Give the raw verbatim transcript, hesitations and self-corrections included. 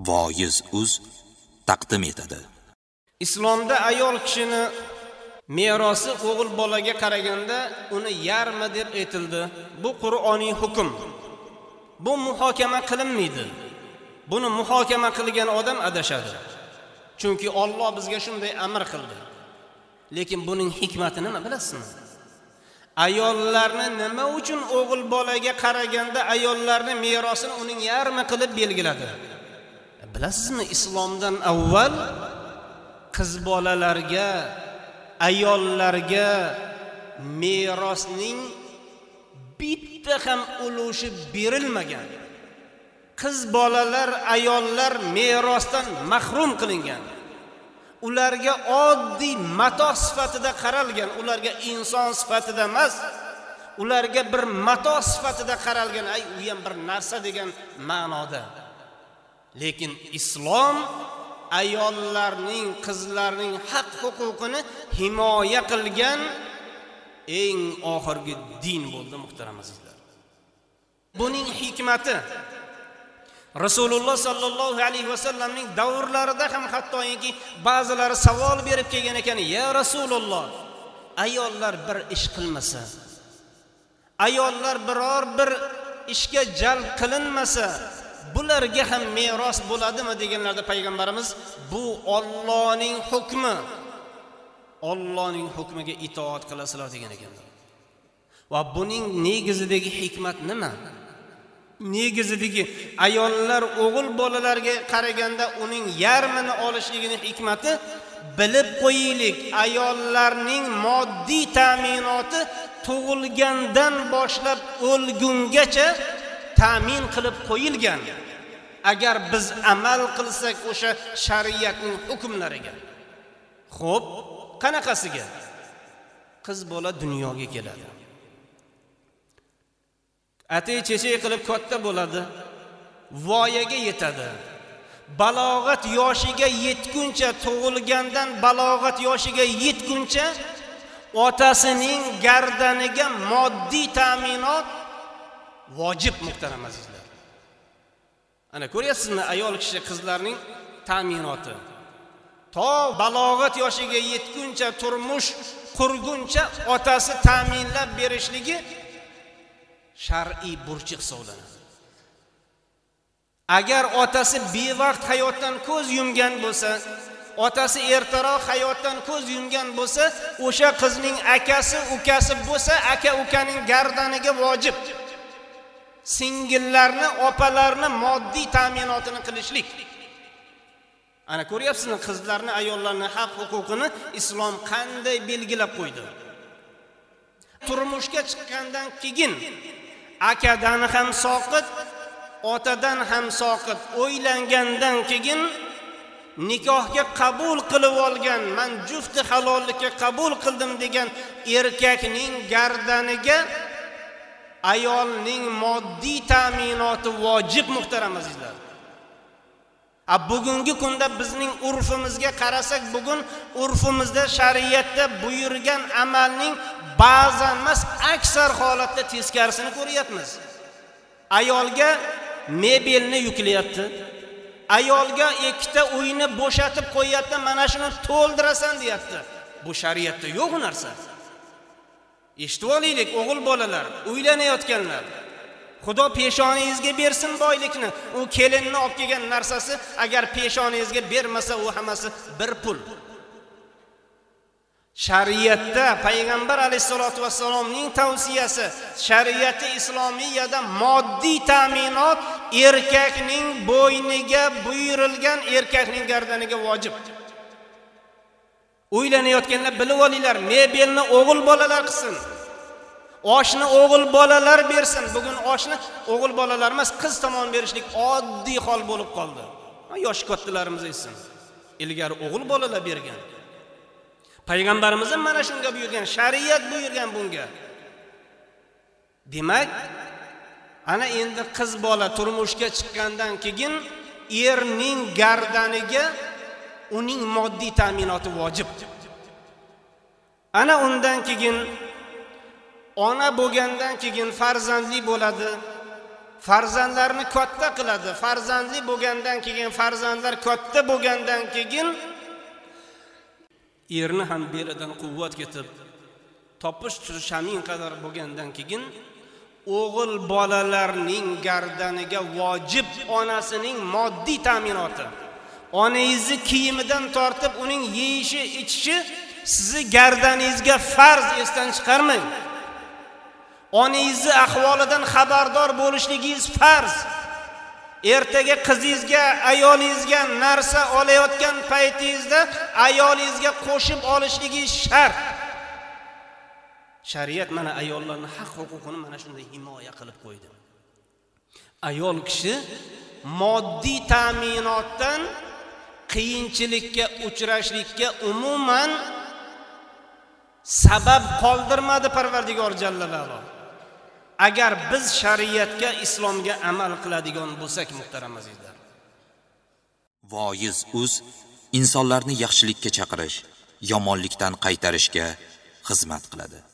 Voiz uz taqdim etadi. Islomda ayol kishini merosi o'g'il bolaga qaraganda uni yarmi deb aytildi. Bu Qur'oniy hukm. Bu muhokama qilinmaydi. Buni muhokama qilgan odam adashadi. Chunki Alloh bizga shunday amr qildi. Lekin buning hikmati nima bilasizmi? Ayollarni nima uchun o'g'il bolaga qaraganda ayollarning merosini uning yarmi qilib belgiladi? Bilasizmi, islomdan avval qiz bolalarga, ayollarga merosning bitta ham ulushi berilmagan. Qiz bolalar, ayollar merosdan mahrum qilingan. Ularga oddiy mato sifatida qaralgan, ularga inson sifatida emas, ularga bir mato sifatida qaralgan, ay u ham bir narsa degan ma'noda. Lekin islom ayollarning, qizlarning haq huquqini himoya qilgan eng oxirgi din bo'ldi, muhtaram azizlar. Buning hikmati Rasululloh sallallohu alayhi vasallamning davrlarida ham hattoki ba'zilari savol berib kelgan ekan: "Ya Rasululloh, ayollar bir ish qilmasa, ayollar biror bir ishga jalb qilinmasa, bularga ham meros bo'ladimi?" deganlarda payg'ambarimiz bu Allohning hukmi, Allohning hukmiga itoat qilasizlar degan ekanlar. Va buning negizidagi hikmat nima? Negizidagi ayollar o'g'il bolalarga qaraganda uning yarmini olishligining hikmati, bilib qo'yaylik, ayollarning moddiy ta'minoti tug'ilgandan boshlab o'lgungacha ta'min qilib qo'yilgan. Agar biz amal qilsak o'sha shariatning hukmlariga. Xo'p, qanaqasiga? Qiz bola dunyoga keladi. Atay-chechay qilib katta bo'ladi, voyaga yetadi. Balog'at yoshiga yetguncha, tug'ilgandan balog'at yoshiga yetguncha otasining gardaniga moddiy ta'minot vojib, muhtaram azizlar. Ana ko'ryapsizmi, ayol kishi qizlarning ta'minoti. To balog'at yoshiga yetguncha, turmush qurguncha otasi ta'minlab berishligi shar'iy burchi hisoblanadi. Agar otasi bevaqt hayotdan ko'z yumgan bo'lsa, otasi ertaroq hayotdan ko'z yumgan bo'lsa, o'sha qizning akasi, ukasi bo'lsa, aka-ukaning gardaniga vojib singillarni, opalarni moddiy ta'minotini qilishlik. Ana ko'ryapsizmi, qizlarni, ayollarni haq huquqini islom qanday belgilab qo'ydi. Turmushga chiqqandan keyin akadan ham soqit, otadan ham soqit, o'ylangandan keyin nikohga qabul qilib olgan, men jufti halollikka qabul qildim degan erkakning gardaniga ayolning moddiy ta'minoti vojib, muhtaram azizlar. A bugungi kunda bizning urfimizga qarasak, bugun urfimizda shariatda buyurgan amalning ba'zan emas, aksar holatda teskarisini ko'ryapmiz. Ayolga mebelni yuklayapti. Ayolga ikkita uyni bo'shatib qo'yapti, mana shuni to'ldirasan deyapti. Bu shariatda yo'q narsa. Eshitib olaylik, o'g'il bolalar, uylanayotganlar. Xudo peshonangizga bersin boylikni. U kelinni olib kelgan narsasi agar peshonangizga bermasa, u hammasi bir pul. Shariatda payg'ambar alayhisolatu vasallamning tavsiyasi, shariati islomiyada moddiy ta'minot erkakning bo'yniga buyurilgan, erkakning gardaniga vojib. O'ylanayotganlar bilib olinglar, mebelni o'g'il bolalar qilsin. Oshni o'g'il bolalar bersin. Bugun oshni o'g'il bolalar emas, qiz tomon berishlik oddiy hol bo'lib qoldi. Yosh kattalarimiz aytsin. Ilgari o'g'il bolalar bergan. Payg'ambarimiz ham mana shunga buyurgan, shariat buyurgan bunga. Demak, ana endi qiz bola turmushga chiqqandan keyin erning gardaniga uning moddiy ta'minoti vojib. Ana undan keyin ona bo'lgandan keyin farzandli bo'ladi. farzandlarni katta qiladi. Farzandli bo'lgandan keyin, farzandlar katta bo'lgandan keyin erni ham belidan quvvat ketib, topish shamin qadar bo'lgandan keyin o'g'il bolalarning gardaniga vojib onasining moddiy ta'minoti. Onangizni kiyimidan tortib uning yeyishi, ichishi sizni gardaningizga farz, esdan chiqarmang. Onangizni ahvolidan xabardor bo'lishligingiz farz. Ertaga qizingizga, ayolingizga narsa olayotgan paytingizda ayolingizga qo'shib olishligingiz shart. Shariat mana ayollarning haq-huquqini mana shunday himoya qilib qo'ydi. Ayol kishi moddiy ta'minotdan qiyinchilikka uchrashlikka umuman sabab qoldirmadi Parvardigor Jalla va Ala. Agar biz shariatga, islomga amal qiladigan bo'lsak, muhtaram azizlar. Voiz uz insonlarni yaxshilikka chaqirish, yomonlikdan qaytarishga xizmat qiladi.